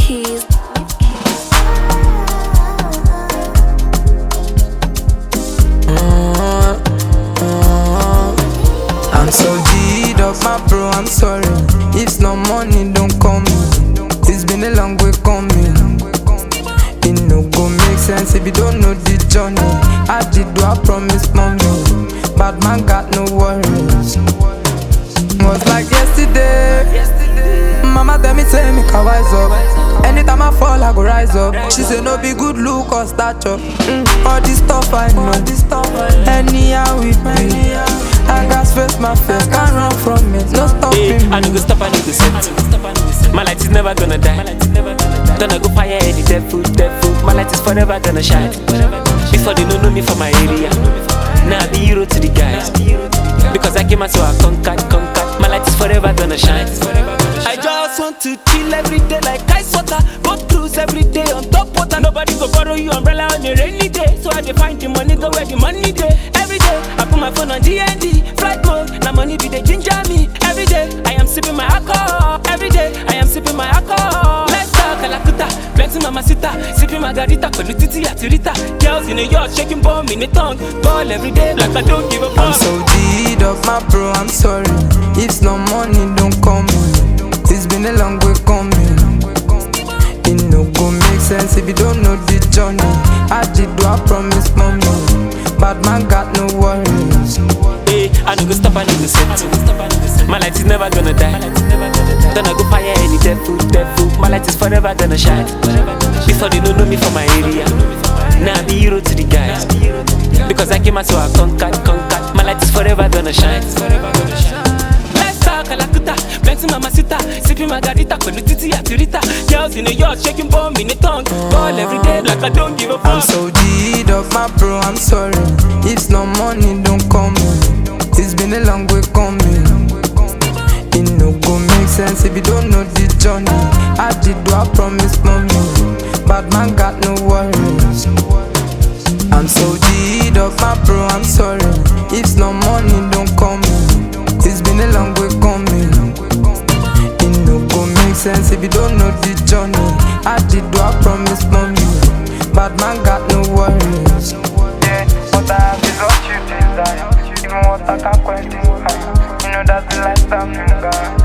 keys. I'm so G'd up, my bro, I'm sorry. If no money, don't call me. It's been a long way coming. It no go make sense if you don't know the journey. I did do, I promise, mommy. Bad man got no worries. Was like yesterday. Mama tell me, make I wise up. Anytime I fall, I go rise up. She say no be good look or stature. All this stuff I know. Anyhow we be. I got face my face, can't run from it. No stopping me. I no go stop, I no go set. My light is never gonna die. Don't I go fire any devil. My light is forever gonna shine. Before they don't know me from my area. Now I be hero to the guys. Because I came out so I conquered. My light is forever gonna shine. I just want to chill every day like ice water. Go cruise every day on top water. Nobody go borrow you umbrella on a rainy day. So I dey find the money, go where the money day. Every day I put my phone on DND. Flight mode, now money be the ginger me. Every day I am sipping my alcohol. Every day I am sipping my alcohol. Let's talk Kalakuta, plenty mamacita. Sipping margarita, Pelutiti Atirita. Girls in a yacht, shaking bomb in the tongue. Ball every day like I don't give a fuck. I'm so G'd up, my bro, I'm sorry. If no money, don't call me. It's been a long way coming. It no go make sense if you don't know the journey. I did do, I promise, mommy. Bad man got no worries. Hey, I no go stop, I no go set. My light is never gonna die. Don't I go fire any devil. My light is forever gonna shine. Before they don't know me from my area. Now I be hero to the guys. Because I came out so I conquered. My light is forever gonna shine. Let's talk Kalakuta, plenty mamacita. Sipping margarita, Pelutiti Atirita. Girls in a yacht, shaking bomb in the tongue. Ball every day like I don't give a fuck. I'm so G'd up, my bro, I'm sorry. If no money, don't call me. It's been a long way coming. It no go make sense if you don't know the journey. I did do, I promise, mommy. Bad man got no worries. I'm so G'd up, my bro, I'm sorry. If no money, don't call me. It's been a long way coming. It no go make sense if you don't know the journey. I did do, I promise, mommy. Bad man got no worries. Yeah, what I have is what you desire. Even what I can't quite desire. You know that's the lifestyle you got.